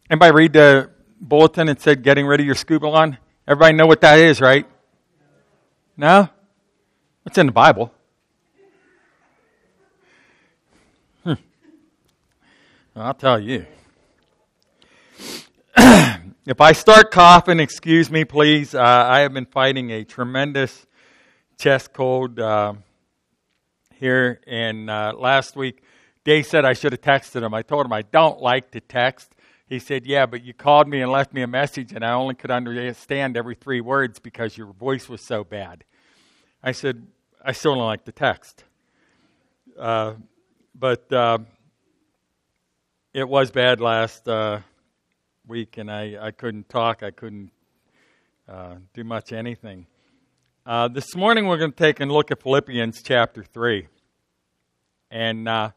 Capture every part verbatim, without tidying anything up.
Anybody read the bulletin and said getting rid of your scuba line? Everybody know what that is, right? No? It's in the Bible. Hmm. Well, I'll tell you. If I start coughing, excuse me, please. Uh, I have been fighting a tremendous chest cold uh, here. And uh, last week, Dave said I should have texted him. I told him I don't like to text. He said, yeah, but you called me and left me a message, and I only could understand every three words because your voice was so bad. I said, I still don't like to text. Uh, but uh, it was bad last uh, week, and I, I couldn't talk. I couldn't uh, do much anything. Uh, this morning we're going to take a look at Philippians chapter three. And uh,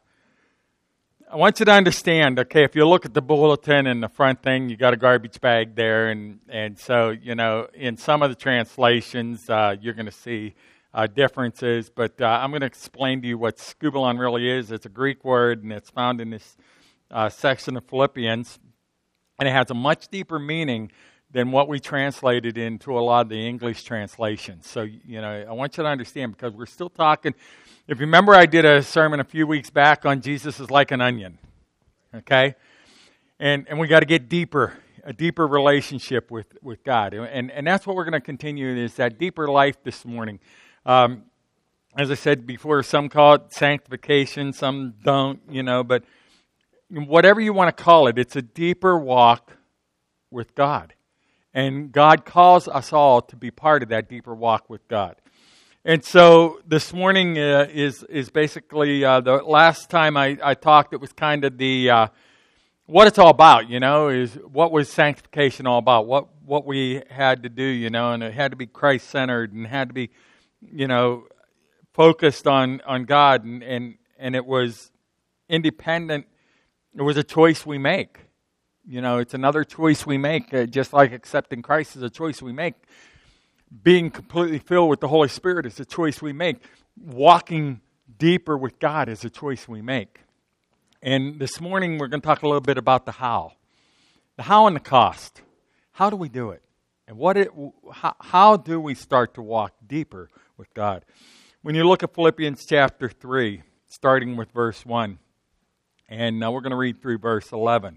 I want you to understand, okay, if you look at the bulletin and the front thing, you got a garbage bag there. And, and so, you know, in some of the translations, uh, you're going to see uh, differences. But uh, I'm going to explain to you what skubalon really is. It's a Greek word, and it's found in this uh, section of Philippians. And it has a much deeper meaning than what we translated into a lot of the English translations. So, you know, I want you to understand, because we're still talking. If you remember, I did a sermon a few weeks back on Jesus is like an onion, okay? And and we got to get deeper, a deeper relationship with, with God. And, and that's what we're going to continue, is that deeper life this morning. Um, as I said before, some call it sanctification, some don't, you know, but whatever you want to call it, it's a deeper walk with God. And God calls us all to be part of that deeper walk with God. And so this morning uh, is is basically uh, the last time I, I talked, it was kind of the uh, what it's all about, you know, is what was sanctification all about, what what we had to do, you know, and it had to be Christ-centered and had to be, you know, focused on, on God, and, and, and it was independent. It was a choice we make. You know, it's another choice we make, uh, just like accepting Christ is a choice we make. Being completely filled with the Holy Spirit is a choice we make. Walking deeper with God is a choice we make. And this morning we're going to talk a little bit about the how. The how and the cost. How do we do it? And what it, how, how do we start to walk deeper with God? When you look at Philippians chapter three, starting with verse one, and now we're going to read through verse eleven.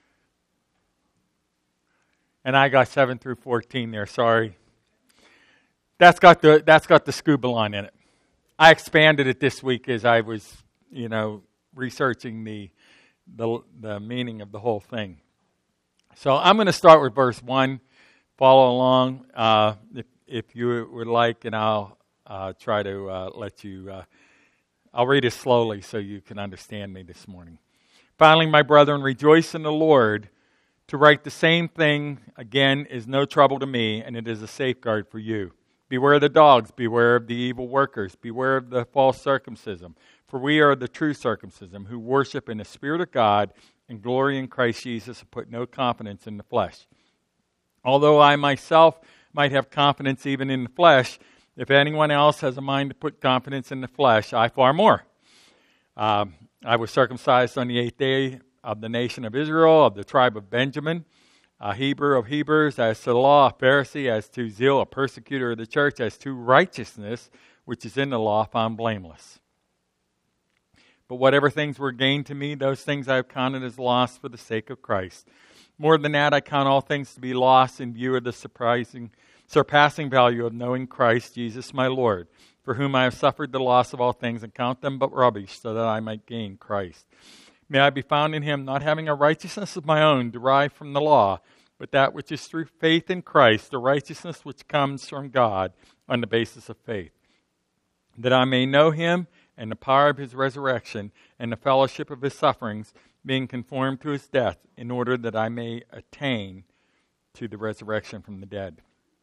And I got seven through fourteen there, sorry. That's got the that's got the scuba line in it. I expanded it this week as I was, you know, researching the the, the meaning of the whole thing. So I'm going to start with verse one. Follow along uh, if if you would like, and I'll uh, try to uh, let you. Uh, I'll read it slowly so you can understand me this morning. Finally, my brethren, rejoice in the Lord. To write the same thing again is no trouble to me, and it is a safeguard for you. Beware of the dogs, beware of the evil workers, beware of the false circumcision. For we are the true circumcision, who worship in the Spirit of God and glory in Christ Jesus, and put no confidence in the flesh. Although I myself might have confidence even in the flesh, if anyone else has a mind to put confidence in the flesh, I far more. Um, I was circumcised on the eighth day of the nation of Israel, of the tribe of Benjamin, a Hebrew of Hebrews, as to the law, a Pharisee, as to zeal, a persecutor of the church, as to righteousness, which is in the law, found blameless. But whatever things were gained to me, those things I have counted as loss for the sake of Christ. More than that, I count all things to be lost in view of the surprising, surpassing value of knowing Christ Jesus my Lord, for whom I have suffered the loss of all things, and count them but rubbish, so that I might gain Christ. May I be found in him, not having a righteousness of my own derived from the law, but that which is through faith in Christ, the righteousness which comes from God on the basis of faith, that I may know him and the power of his resurrection and the fellowship of his sufferings, being conformed to his death, in order that I may attain to the resurrection from the dead.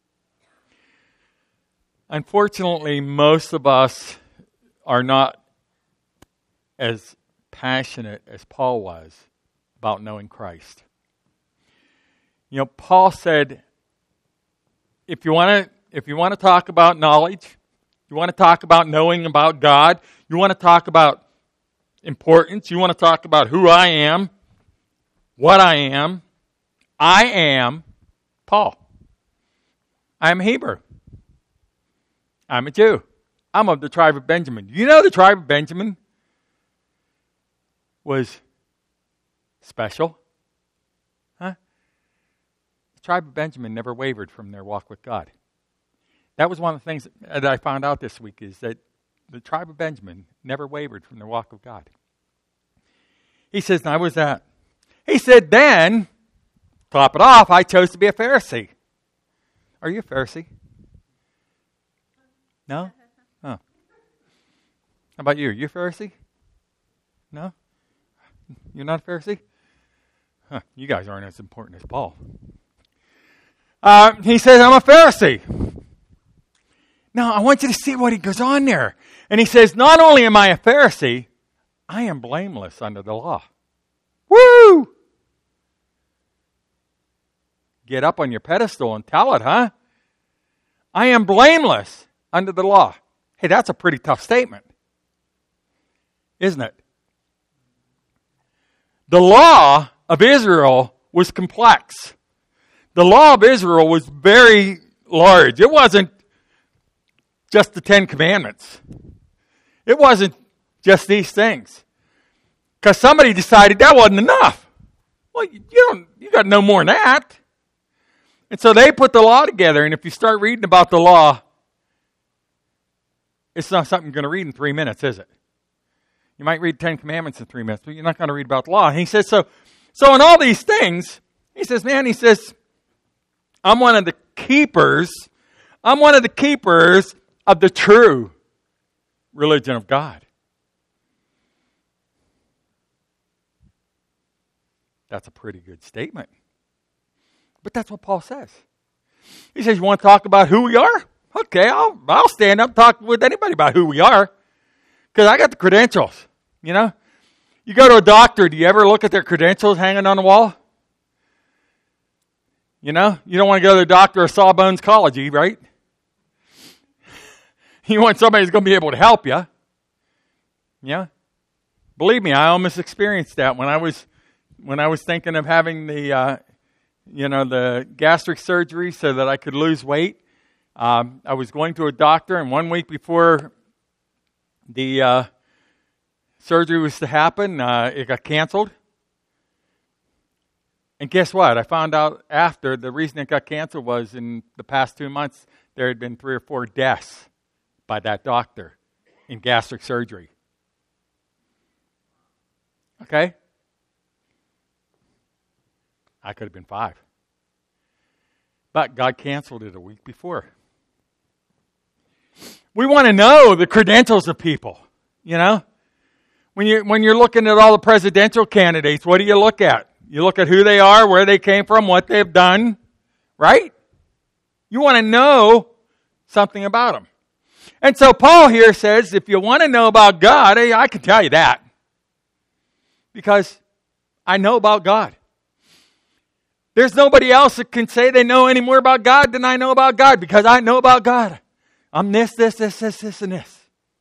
Unfortunately, most of us are not as passionate as Paul was about knowing Christ. You know, Paul said, if you want to if you want to talk about knowledge, you want to talk about knowing about God, you want to talk about importance, you want to talk about who I am, what I am, I am Paul. I'm Hebrew. I'm a Jew. I'm of the tribe of Benjamin. You know the tribe of Benjamin was special? Huh? The tribe of Benjamin never wavered from their walk with God. That was one of the things that I found out this week, is that the tribe of Benjamin never wavered from their walk with God. He says, now was that? He said, then, top it off, I chose to be a Pharisee. Are you a Pharisee? No? Oh. How about you? Are you a Pharisee? No? You're not a Pharisee? Huh. You guys aren't as important as Paul. Uh, he says, I'm a Pharisee. Now, I want you to see what he goes on there. And he says, not only am I a Pharisee, I am blameless under the law. Woo! Get up on your pedestal and tell it, huh? I am blameless under the law. Hey, that's a pretty tough statement, isn't it? The law of Israel was complex. The law of Israel was very large. It wasn't just the Ten Commandments. It wasn't just these things. Because somebody decided that wasn't enough. Well, you don't, you got no more than that. And so they put the law together, and if you start reading about the law, it's not something you're going to read in three minutes, is it? You might read Ten Commandments in three minutes, but you're not going to read about the law. And he says, so, so in all these things, he says, man, he says, I'm one of the keepers, I'm one of the keepers of the true religion of God. That's a pretty good statement. But that's what Paul says. He says, you want to talk about who we are? Okay, I'll, I'll stand up and talk with anybody about who we are. Because I got the credentials, you know. You go to a doctor, do you ever look at their credentials hanging on the wall? You know, you don't want to go to the doctor of Sawbones College, right? You want somebody who's going to be able to help you. Yeah. Believe me, I almost experienced that when I was when I was thinking of having the uh, you know the gastric surgery so that I could lose weight. Um, I was going to a doctor, and one week before the uh, surgery was to happen, uh, it got canceled. And guess what? I found out after the reason it got canceled was in the past two months there had been three or four deaths by that doctor in gastric surgery. Okay? I could have been five. But God canceled it a week before. We want to know the credentials of people, you know? When you when you're looking at all the presidential candidates, what do you look at? You look at who they are, where they came from, what they've done, right? You want to know something about them. And so Paul here says, if you want to know about God, hey, I can tell you that. Because I know about God. There's nobody else that can say they know any more about God than I know about God, because I know about God. I'm this, this, this, this, this, and this.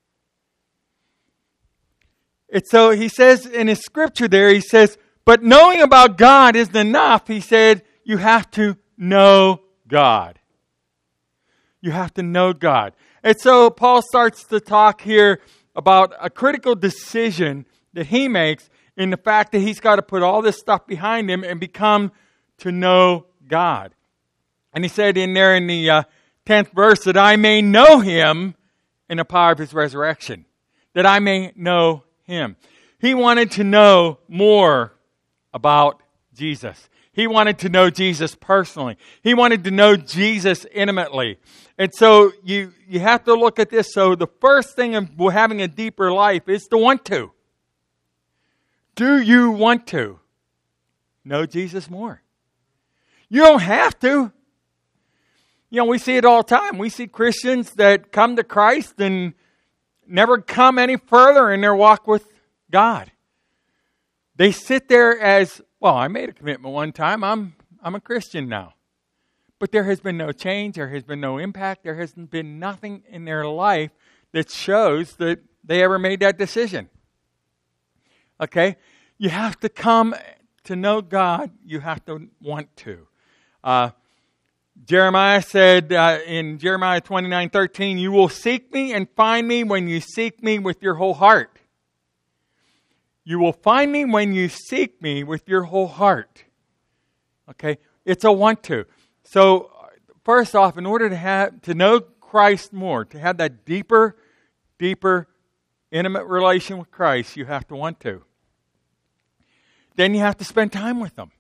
It's so he says in his scripture there, he says, but knowing about God isn't enough. He said, you have to know God. You have to know God. And so Paul starts to talk here about a critical decision that he makes in the fact that he's got to put all this stuff behind him and become to know God. And he said in there in the uh, tenth verse, that I may know him in the power of his resurrection. That I may know him. He wanted to know more about Jesus. He wanted to know Jesus personally. He wanted to know Jesus intimately. And so you, you have to look at this. So the first thing of having a deeper life is to want to. Do you want to know Jesus more? You don't have to. You know, we see it all the time. We see Christians that come to Christ and never come any further in their walk with God. They sit there as, well, I made a commitment one time. I'm I'm a Christian now. But there has been no change. There has been no impact. There has been nothing in their life that shows that they ever made that decision. Okay? You have to come to know God, you have to want to. Uh, Jeremiah said uh, in Jeremiah twenty-nine thirteen, you will seek me and find me when you seek me with your whole heart. You will find me when you seek me with your whole heart. Okay? It's a want to. So, first off, in order to have to know Christ more, to have that deeper, deeper, intimate relation with Christ, you have to want to. Then you have to spend time with Him.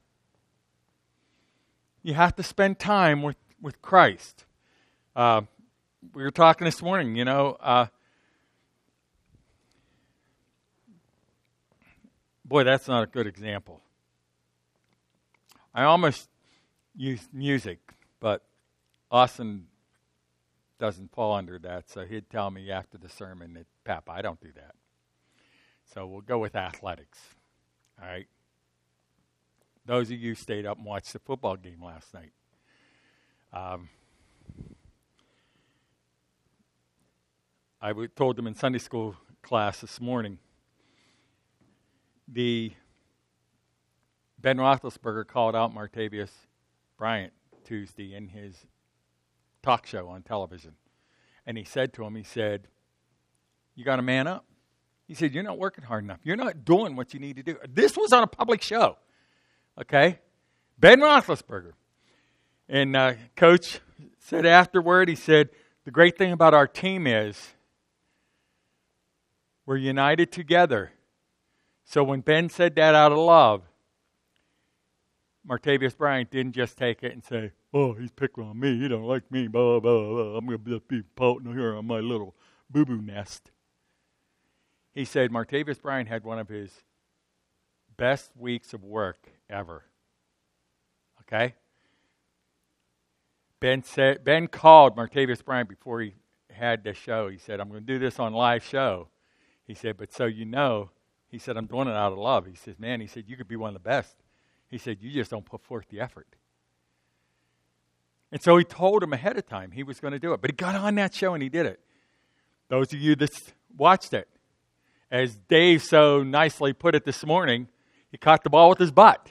You have to spend time with, with Christ. Uh, we were talking this morning, you know, uh, boy, that's not a good example. I almost used music, but Austin doesn't fall under that, so he'd tell me after the sermon that, Pap, I don't do that. So we'll go with athletics, all right? Those of you stayed up and watched the football game last night. Um, I w- told them in Sunday school class this morning, the Ben Roethlisberger called out Martavis Bryant Tuesday in his talk show on television. And he said to him, he said, you got to man up. He said, you're not working hard enough. You're not doing what you need to do. This was on a public show. Okay? Ben Roethlisberger. And uh, Coach said afterward, he said, the great thing about our team is we're united together. So when Ben said that out of love, Martavis Bryant didn't just take it and say, oh, he's picking on me. He don't like me. Blah, blah, blah. I'm going to be pouting here on my little boo-boo nest. He said Martavis Bryant had one of his best weeks of work ever. Okay? Ben said Ben called Martavis Bryant before he had the show. He said, I'm going to do this on live show. He said, but so you know, he said, I'm doing it out of love. He says, man, he said, you could be one of the best. He said, you just don't put forth the effort. And so he told him ahead of time he was going to do it. But he got on that show and he did it. Those of you that watched it, as Dave so nicely put it this morning, he caught the ball with his butt.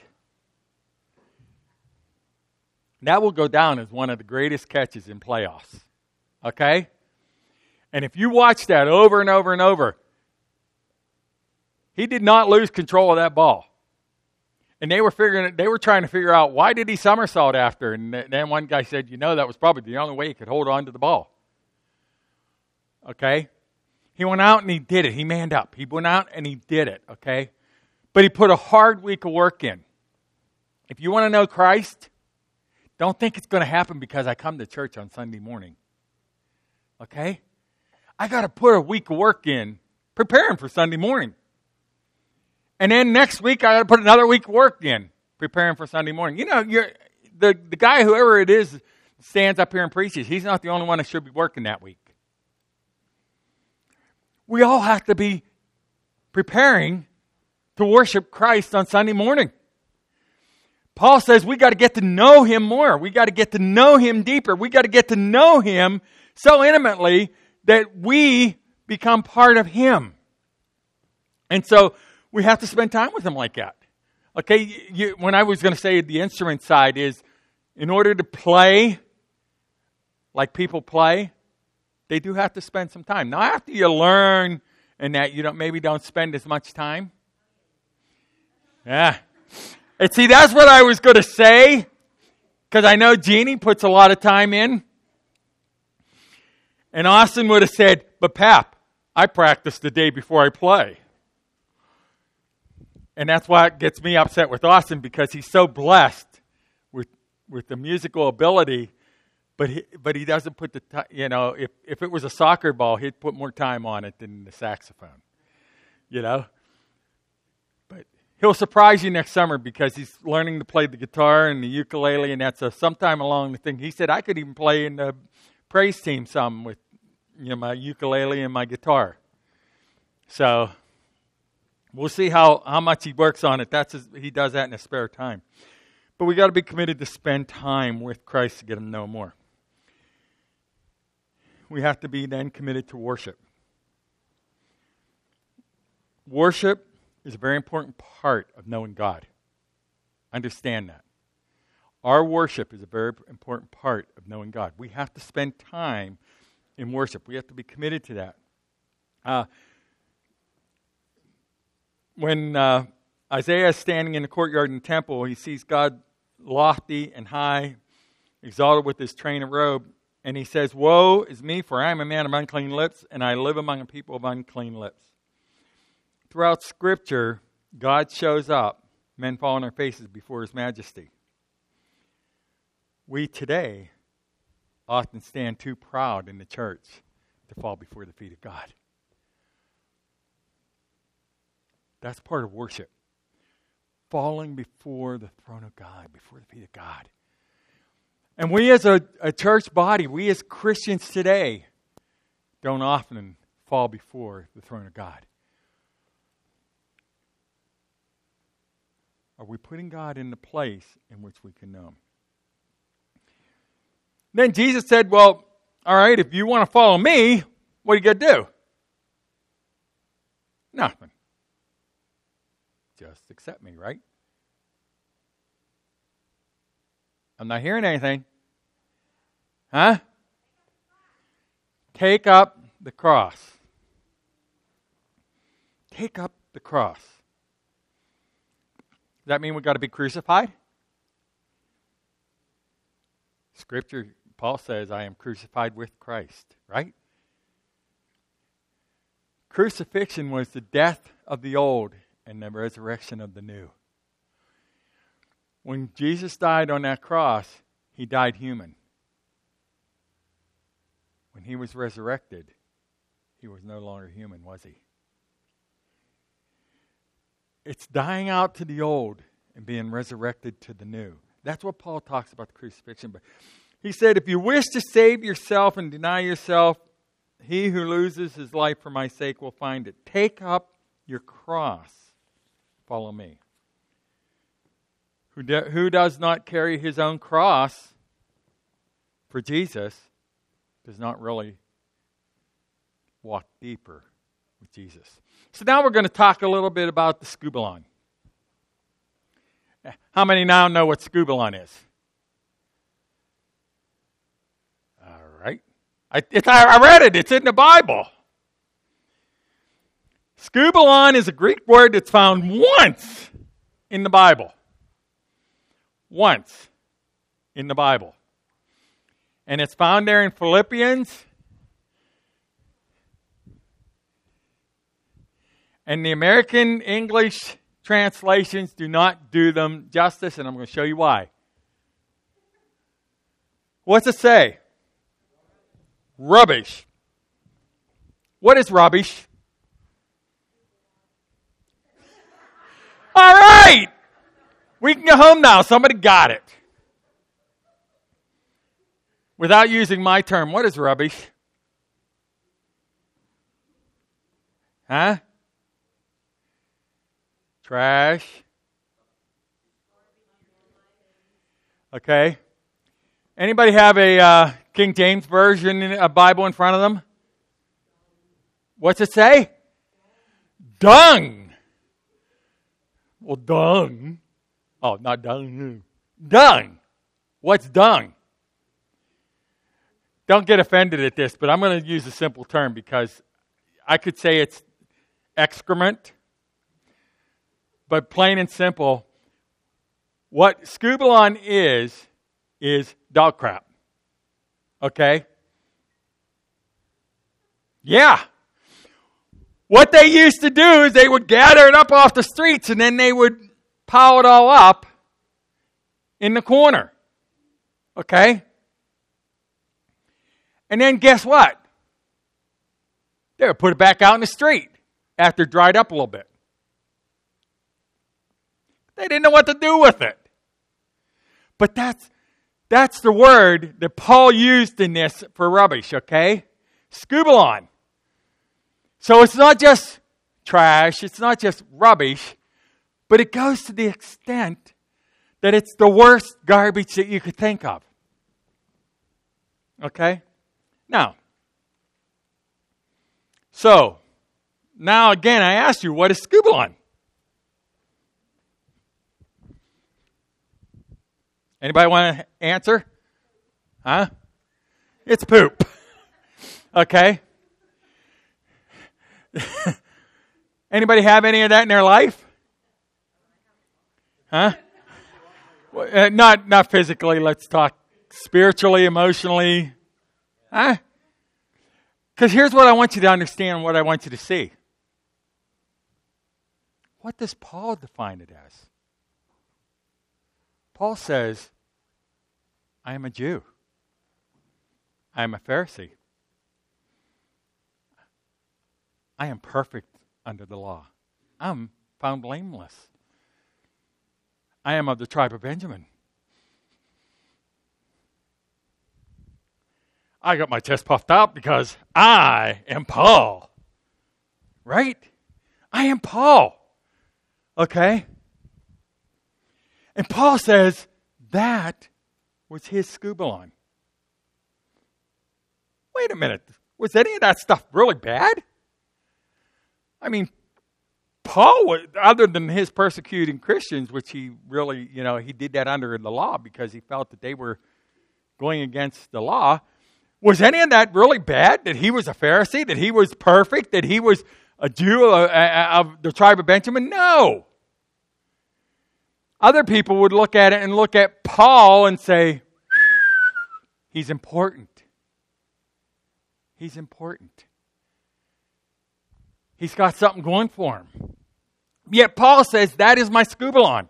That will go down as one of the greatest catches in playoffs. Okay? And if you watch that over and over and over, he did not lose control of that ball. And they were figuring, they were trying to figure out, why did he somersault after? And then one guy said, you know, that was probably the only way he could hold on to the ball. Okay? He went out and he did it. He manned up. He went out and he did it. Okay? But he put a hard week of work in. If you want to know Christ, don't think it's going to happen because I come to church on Sunday morning. Okay? I got to put a week of work in preparing for Sunday morning. And then next week, I got to put another week of work in preparing for Sunday morning. You know, you're, the, the guy, whoever it is, stands up here and preaches. He's not the only one that should be working that week. We all have to be preparing to worship Christ on Sunday morning. Paul says we got to get to know Him more. We got to get to know Him deeper. We got to get to know Him so intimately that we become part of Him. And so we have to spend time with Him like that. Okay, you, when I was going to say the instrument side is, in order to play like people play, they do have to spend some time. Now, after you learn and that, you don't maybe don't spend as much time. Yeah. And see, that's what I was going to say, because I know Jeannie puts a lot of time in. And Austin would have said, but Pap, I practice the day before I play. And that's why it gets me upset with Austin, because he's so blessed with with the musical ability, but he, but he doesn't put the time, you know, if, if it was a soccer ball, he'd put more time on it than the saxophone, you know. But he'll surprise you next summer because he's learning to play the guitar and the ukulele, and that's a sometime along the thing. He said, I could even play in the praise team some with, you know, my ukulele and my guitar. So we'll see how, how much he works on it. That's his, he does that in his spare time. But we got to be committed to spend time with Christ to get him to know more. We have to be then committed to worship. Worship is a very important part of knowing God. Understand that. Our worship is a very important part of knowing God. We have to spend time in worship. We have to be committed to that. Uh, when uh, Isaiah is standing in the courtyard in the temple, he sees God lofty and high, exalted with his train of robe, and he says, "Woe is me, for I am a man of unclean lips, and I live among a people of unclean lips." Throughout Scripture, God shows up. Men fall on their faces before His majesty. We today often stand too proud in the church to fall before the feet of God. That's part of worship. Falling before the throne of God, before the feet of God. And we as a, a church body, we as Christians today, don't often fall before the throne of God. Are we putting God in the place in which we can know Him? Then Jesus said, well, all right, if you want to follow me, what are you going to do? Nothing. Just accept me, right? I'm not hearing anything. Huh? Take up the cross. Take up the cross. Does that mean we've got to be crucified? Scripture, Paul says, I am crucified with Christ, right? Crucifixion was the death of the old and the resurrection of the new. When Jesus died on that cross, He died human. When He was resurrected, He was no longer human, was He? It's dying out to the old and being resurrected to the new. That's what Paul talks about the crucifixion. But he said, if you wish to save yourself and deny yourself, he who loses his life for my sake will find it. Take up your cross. Follow me. Who, do, who does not carry his own cross for Jesus does not really walk deeper with Jesus. So now we're going to talk a little bit about the scubalon. How many now know what scubalon is? All right. I, it's, I read it. It's in the Bible. Scubalon is a Greek word that's found once in the Bible. Once in the Bible. And it's found there in Philippians. And the American English translations do not do them justice, and I'm going to show you why. What's it say? Rubbish. What is rubbish? All right! We can go home now. Somebody got it. Without using my term, what is rubbish? Huh? Trash. Okay. Anybody have a uh, King James Version, a Bible in front of them? What's it say? Dung. Well, dung. Oh, not dung. Dung. What's dung? Don't get offended at this, but I'm going to use a simple term because I could say it's excrement. But plain and simple, what scubalon is, is dog crap. Okay? Yeah. What they used to do is they would gather it up off the streets and then they would pile it all up in the corner. Okay? And then guess what? They would put it back out in the street after it dried up a little bit. They didn't know what to do with it. But that's that's the word that Paul used in this for rubbish, okay? Scubalon. So it's not just trash, it's not just rubbish, but it goes to the extent that it's the worst garbage that you could think of. Okay? Now, so, now again I ask you, what is scubalon? Anybody want to answer? Huh? It's poop. Okay. Anybody have any of that in their life? Huh? Well, uh, not not physically. Let's talk spiritually, emotionally. Huh? Because here's what I want you to understand, what I want you to see. What does Paul define it as? Paul says, I am a Jew. I am a Pharisee. I am perfect under the law. I'm found blameless. I am of the tribe of Benjamin. I got my chest puffed out because I am Paul. Right? I am Paul. Okay? And Paul says that was his scuba line. Wait a minute. Was any of that stuff really bad? I mean, Paul, was, other than his persecuting Christians, which he really, you know, he did that under the law because he felt that they were going against the law. Was any of that really bad? That he was a Pharisee? That he was perfect? That he was a Jew of, of the tribe of Benjamin? No. Other people would look at it and look at Paul and say, he's important. He's important. He's got something going for him. Yet Paul says, that is my scuba line.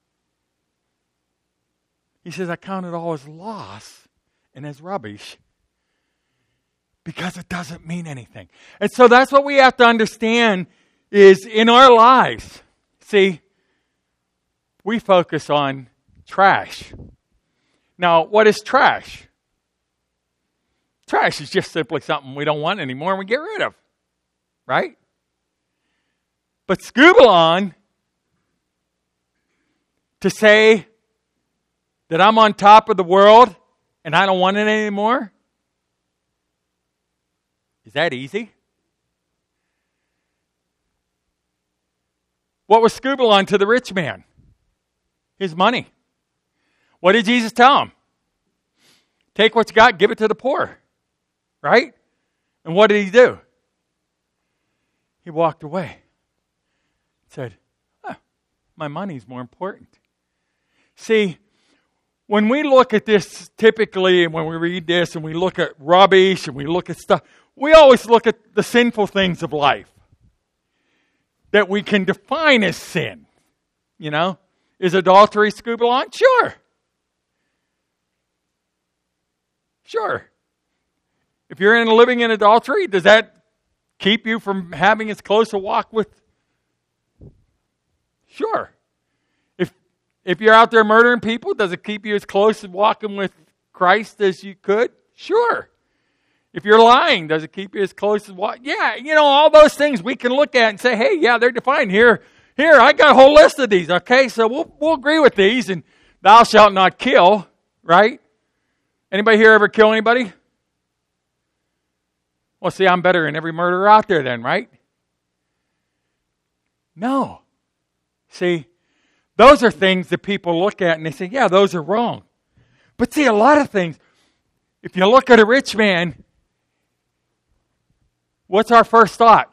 He says, I count it all as loss and as rubbish because it doesn't mean anything. And so that's what we have to understand is in our lives. See, we focus on trash. Now, what is trash? Trash is just simply something we don't want anymore and we get rid of. Right? But scuba on to say that I'm on top of the world and I don't want it anymore? Is that easy? What was scuba on to the rich man? His money. What did Jesus tell him? Take what you got, give it to the poor. Right? And what did he do? He walked away. Said, oh, my money's more important. See, when we look at this typically, and when we read this and we look at rubbish and we look at stuff, we always look at the sinful things of life that we can define as sin. You know, is adultery scuba line? Sure. Sure. If you're in living in adultery, does that keep you from having as close a walk with? Sure. If if you're out there murdering people, does it keep you as close to walking with Christ as you could? Sure. If you're lying, does it keep you as close as walk? Yeah, you know, all those things we can look at and say, hey, yeah, they're defined here. Here, I got a whole list of these, okay? So we'll we'll agree with these, and thou shalt not kill, right? Anybody here ever kill anybody? Well, see, I'm better than every murderer out there then, right? No. See, those are things that people look at and they say, yeah, those are wrong. But see, a lot of things, if you look at a rich man, what's our first thought?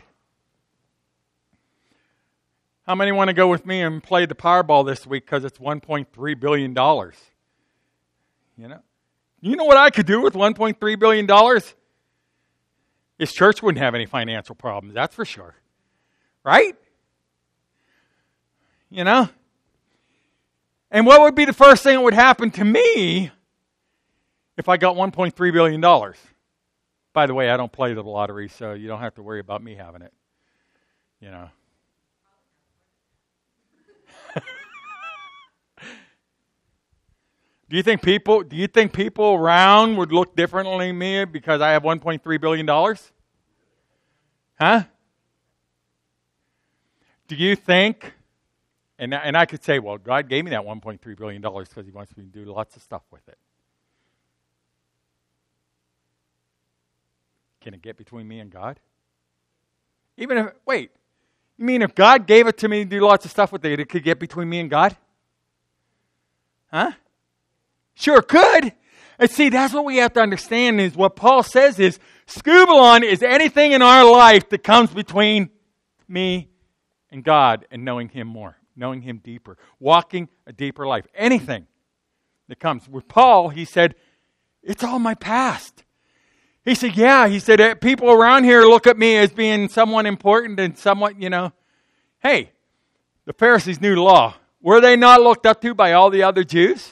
How many want to go with me and play the Powerball this week because it's one point three billion dollars? You know? You know what I could do with one point three billion dollars? This church wouldn't have any financial problems, that's for sure. Right? You know? And what would be the first thing that would happen to me if I got one point three billion dollars? By the way, I don't play the lottery, so you don't have to worry about me having it. You know. Do you think people do you think people around would look differently than me because I have one point three billion dollars? Huh? Do you think, and, and I could say, well, God gave me that one point three billion dollars because he wants me to do lots of stuff with it. Can it get between me and God? Even if, wait, you mean if God gave it to me to do lots of stuff with it, it could get between me and God? Huh? Sure could. And see, that's what we have to understand is what Paul says is, Scubalon is anything in our life that comes between me and God and knowing Him more, knowing Him deeper, walking a deeper life. Anything that comes. With Paul, he said, it's all my past. He said, yeah, he said, people around here look at me as being someone important and somewhat, you know. Hey, the Pharisees knew the law. Were they not looked up to by all the other Jews?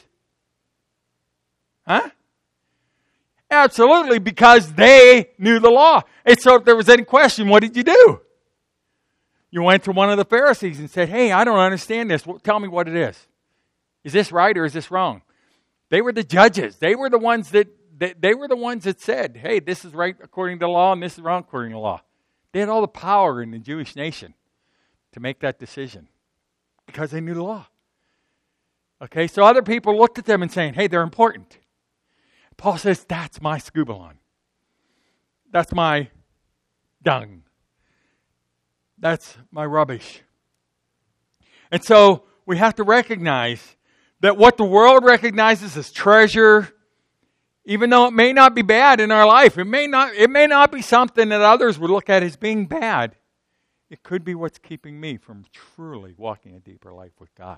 Huh? Absolutely, because they knew the law. And so if there was any question, what did you do? You went to one of the Pharisees and said, hey, I don't understand this. Tell me what it is. Is this right or is this wrong? They were the judges. They were the ones that they, they were the ones that said, hey, this is right according to law and this is wrong according to law. They had all the power in the Jewish nation to make that decision because they knew the law. Okay, so other people looked at them and saying, hey, they're important. Paul says, that's my scubalon. That's my dung. That's my rubbish. And so we have to recognize that what the world recognizes as treasure, even though it may not be bad in our life, it may not, it may not be something that others would look at as being bad. It could be what's keeping me from truly walking a deeper life with God.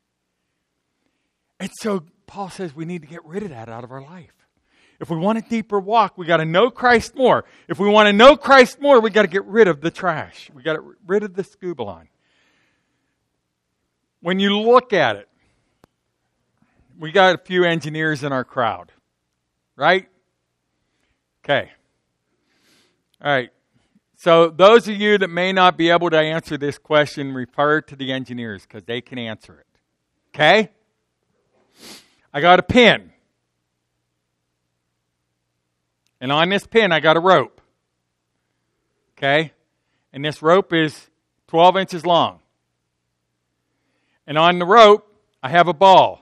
And so Paul says we need to get rid of that out of our life. If we want a deeper walk, we got to know Christ more. If we want to know Christ more, we got to get rid of the trash. We got to get rid of the scubalon. When you look at it, we got a few engineers in our crowd, right? Okay. All right. So those of you that may not be able to answer this question, refer to the engineers because they can answer it. Okay? I got a pin. And on this pin, I got a rope. Okay? And this rope is twelve inches long. And on the rope, I have a ball.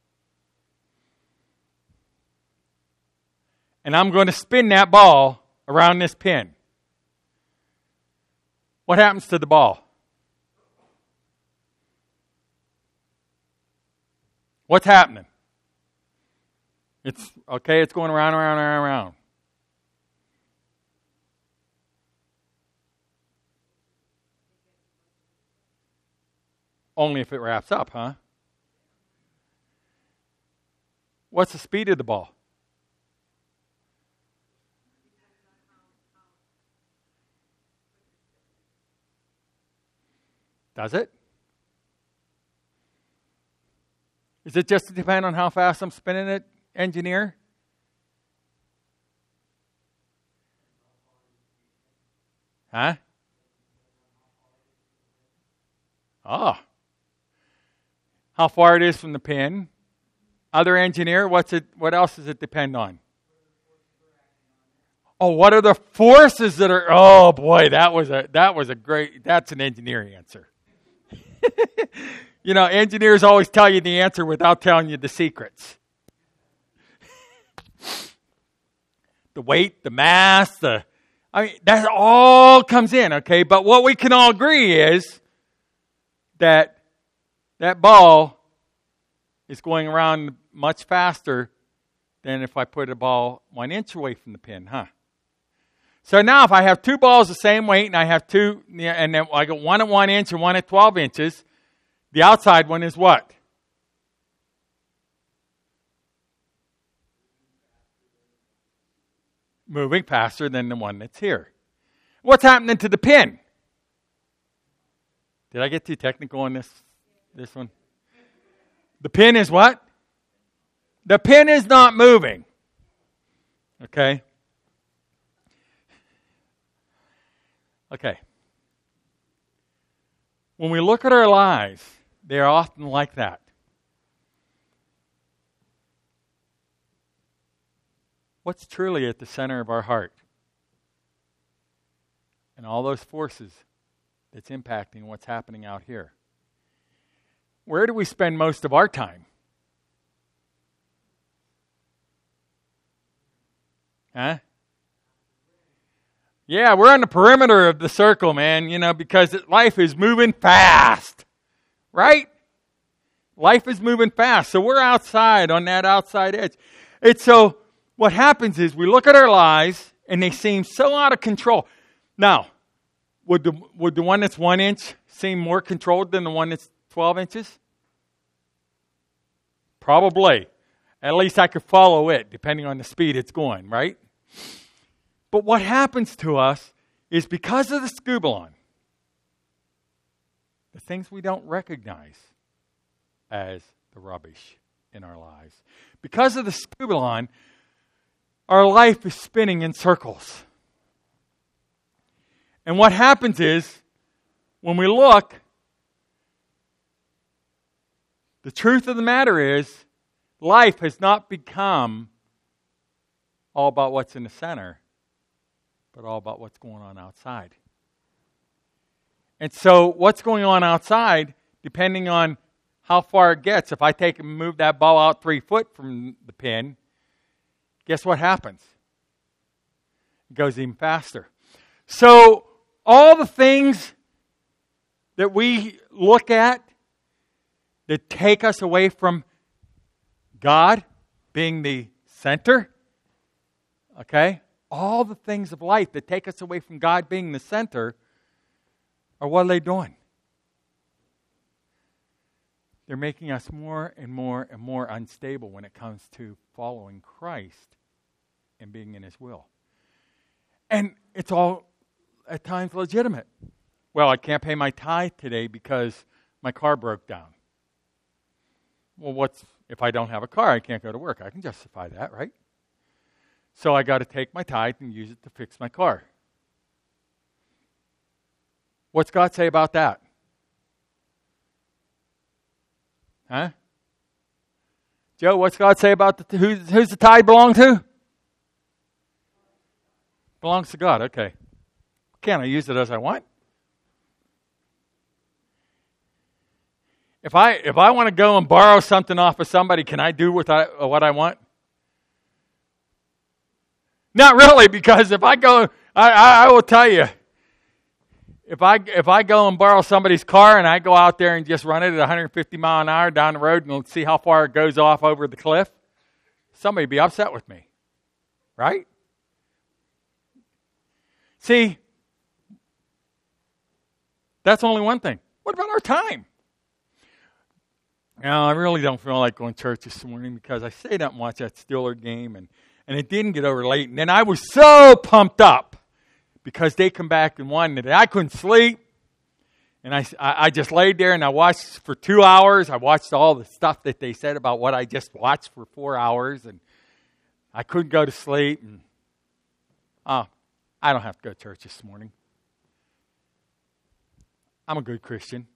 And I'm going to spin that ball around this pin. What happens to the ball? What's happening? It's, okay, it's going around, around, around, around. Only if it wraps up, huh? What's the speed of the ball? Does it? Is it just depend on how fast I'm spinning it, engineer? Huh? Oh. How far it is from the pin. Other engineer, what's it? What else does it depend on? Oh, what are the forces that are? Oh boy, that was a that was a great. That's an engineering answer. You know, engineers always tell you the answer without telling you the secrets. The weight, the mass, the I mean, that all comes in, okay? But what we can all agree is that that ball is going around much faster than if I put a ball one inch away from the pin, huh? So now if I have two balls the same weight and I have two, and then I got one at one inch and one at twelve inches, the outside one is what? Moving faster than the one that's here. What's happening to the pin? Did I get too technical on this, this one? The pin is what? The pin is not moving. Okay? Okay. When we look at our lives, they are often like that. What's truly at the center of our heart? And all those forces that's impacting what's happening out here. Where do we spend most of our time? Huh? Yeah, we're on the perimeter of the circle, man, you know, because life is moving fast. Right? Life is moving fast. So we're outside on that outside edge. And so what happens is we look at our lives and they seem so out of control. Now, would the, would the one that's one inch seem more controlled than the one that's twelve inches? Probably. At least I could follow it, depending on the speed it's going, right? But what happens to us is because of the scubalon, the things we don't recognize as the rubbish in our lives. Because of the scubalon, our life is spinning in circles. And what happens is, when we look, the truth of the matter is, life has not become all about what's in the center, but all about what's going on outside. And so what's going on outside, depending on how far it gets, if I take and move that ball out three foot from the pin, guess what happens? It goes even faster. So all the things that we look at that take us away from God being the center, okay? All the things of life that take us away from God being the center, are what are they doing? They're making us more and more and more unstable when it comes to following Christ and being in His will. And it's all at times legitimate. Well, I can't pay my tithe today because my car broke down. Well, what's if I don't have a car, I can't go to work. I can justify that, right? So I got to take my tithe and use it to fix my car. What's God say about that? Huh? Joe, what's God say about the, who, who's the tithe belong to? Belongs to God, okay. Can't I use it as I want? If I if I want to go and borrow something off of somebody, can I do with I, what I want? Not really, because if I go, I, I, I will tell you, if I if I go and borrow somebody's car and I go out there and just run it at one hundred fifty mile an hour down the road and see how far it goes off over the cliff, somebody would be upset with me, right? See, that's only one thing. What about our time? Now, I really don't feel like going to church this morning because I stayed up and watched that Steeler game, and, and it didn't get over late. And then I was so pumped up because they come back and won that I couldn't sleep. And I, I just laid there and I watched for two hours. I watched all the stuff that they said about what I just watched for four hours. And I couldn't go to sleep. And oh, I don't have to go to church this morning. I'm a good Christian.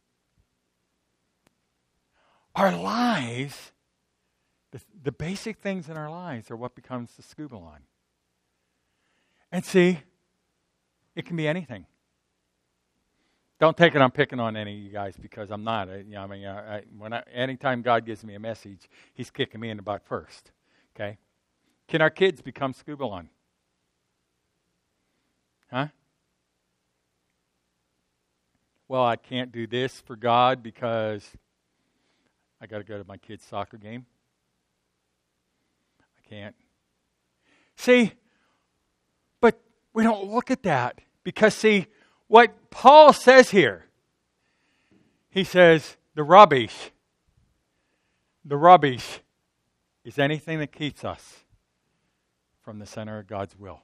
Our lives, the, the basic things in our lives are what becomes the scubalon. And see, it can be anything. Don't take it I'm picking on any of you guys because I'm not. I, you know, I mean, I, I, when I, anytime God gives me a message, He's kicking me in the butt first. Okay? Can our kids become scubalon? Huh? Well, I can't do this for God because I got to go to my kid's soccer game. I can't. See, but we don't look at that because, see, what Paul says here, he says, the rubbish, the rubbish is anything that keeps us from the center of God's will.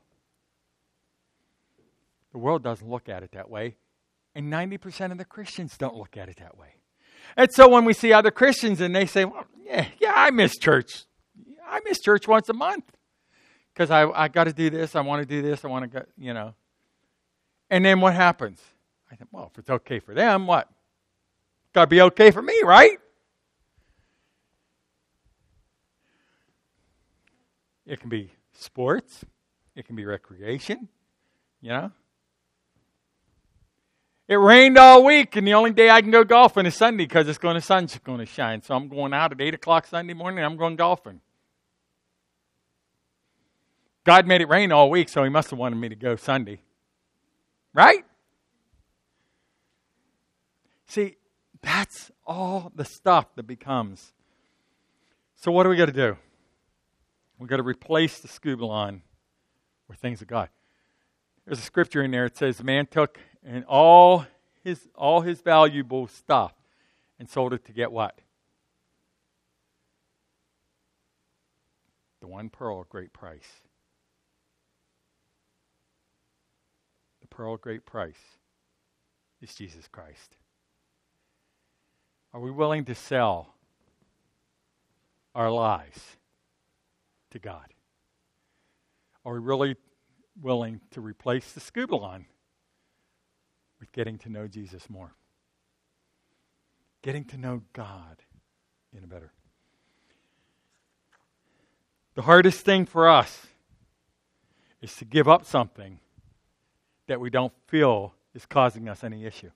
The world doesn't look at it that way, and ninety percent of the Christians don't look at it that way. And so when we see other Christians and they say, well, yeah, yeah, I miss church. I miss church once a month because I, I got to do this. I want to do this. I want to go, you know. And then what happens? I think, well, if it's okay for them, what? Got to be okay for me, right? It can be sports. It can be recreation, you know. It rained all week, and the only day I can go golfing is Sunday because it's going to sun's going to shine. So I'm going out at eight o'clock Sunday morning, and I'm going golfing. God made it rain all week, so He must have wanted me to go Sunday. Right? See, That's all the stuff that becomes. So what do we got to do? We've got to replace the scuba line with things of God. There's a scripture in there. It says the man took and all his all his valuable stuff and sold it to get what? The one pearl of great price. The pearl of great price is Jesus Christ. Are we willing to sell our lives to God? Are we really willing to replace the scuba line with getting to know Jesus more? Getting to know God in a better. The hardest thing for us is to give up something that we don't feel is causing us any issue.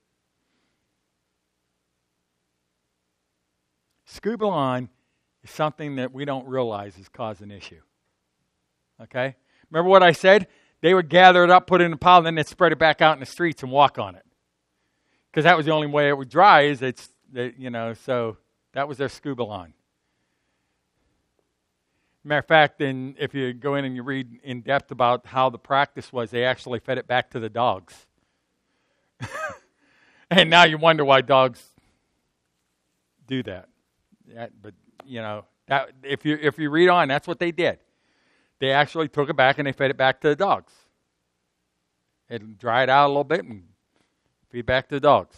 Scuba line is something that we don't realize is causing an issue. Okay? Remember what I said? They would gather it up, put it in a pile, and then they'd spread it back out in the streets and walk on it. Because that was the only way it would dry, is it's, you know, so that was their scuba line. Matter of fact, then if you go in and you read in depth about how the practice was, they actually fed it back to the dogs. And now you wonder why dogs do that. that but, you know, that if you if you read on, that's what they did. They actually took it back and they fed it back to the dogs. They'd dry it out a little bit and feed back to the dogs.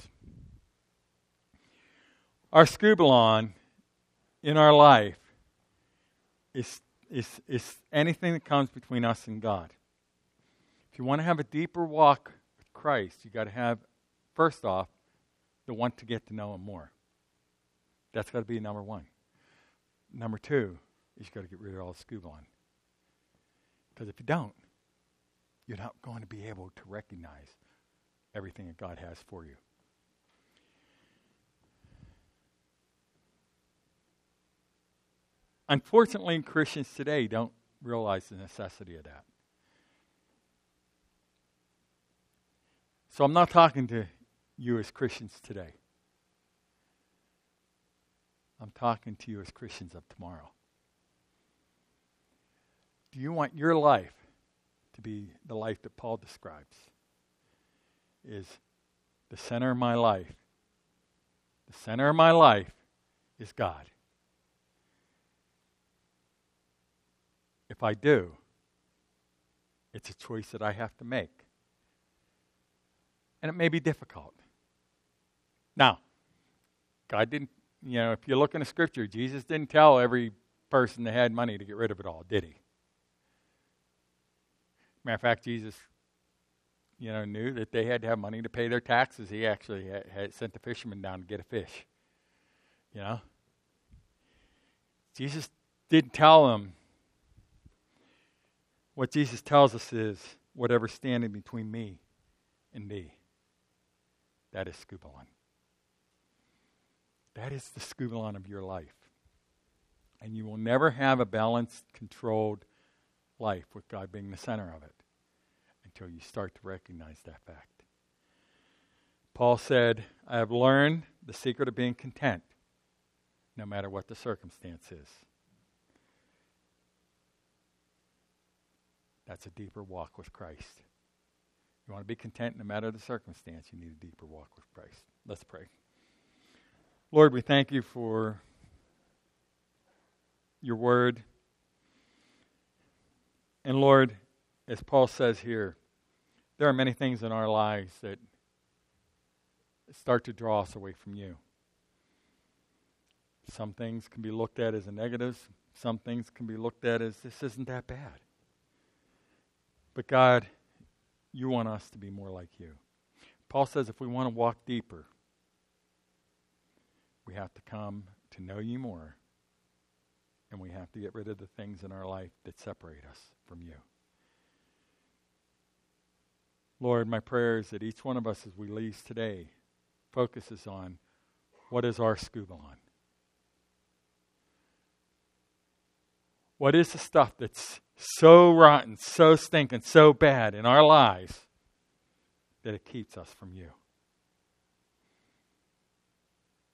Our scuba line in our life is, is, is anything that comes between us and God. If you want to have a deeper walk with Christ, you got to have, first off, the want to get to know Him more. That's got to be number one. Number two is you got to get rid of all the scuba line. Because if you don't, you're not going to be able to recognize everything that God has for you. Unfortunately, Christians today don't realize the necessity of that. So I'm not talking to you as Christians today. I'm talking to you as Christians of tomorrow. Do you want your life to be the life that Paul describes? Is the center of my life. The center of my life is God. If I do, it's a choice that I have to make. And it may be difficult. Now, God didn't, you know, if you look in the scripture, Jesus didn't tell every person that had money to get rid of it all, did He? Matter of fact, Jesus, you know, knew that they had to have money to pay their taxes. He actually had, had sent the fishermen down to get a fish. You know? Jesus didn't tell them. What Jesus tells us is, whatever's standing between me and thee, that is scuba line. That is the scuba line of your life. And you will never have a balanced, controlled life with God being the center of it until you start to recognize that fact. Paul said, I have learned the secret of being content no matter what the circumstance is. That's a deeper walk with Christ. You want to be content no matter the circumstance, you need a deeper walk with Christ. Let's pray. Lord, we thank you for your word. And Lord, as Paul says here, there are many things in our lives that start to draw us away from you. Some things can be looked at as a negative. Some things can be looked at as, this isn't that bad. But God, you want us to be more like you. Paul says if we want to walk deeper, we have to come to know you more. And we have to get rid of the things in our life that separate us from you. Lord, my prayer is that each one of us as we leave today focuses on what is our scuba line. What is the stuff that's so rotten, so stinking, so bad in our lives that it keeps us from you?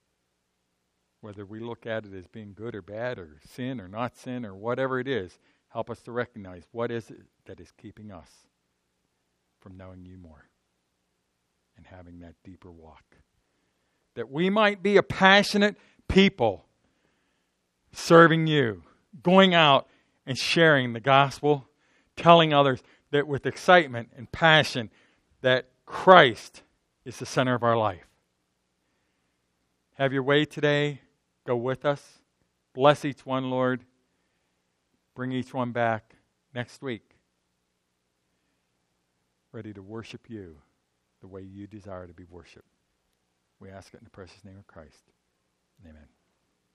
Whether we look at it as being good or bad or sin or not sin or whatever it is, help us to recognize what is it that is keeping us from knowing you more and having that deeper walk. That we might be a passionate people serving you, going out and sharing the gospel, telling others that with excitement and passion that Christ is the center of our life. Have your way today. Go with us. Bless each one, Lord. Bring each one back next week, ready to worship you the way you desire to be worshiped. We ask it in the precious name of Christ. Amen.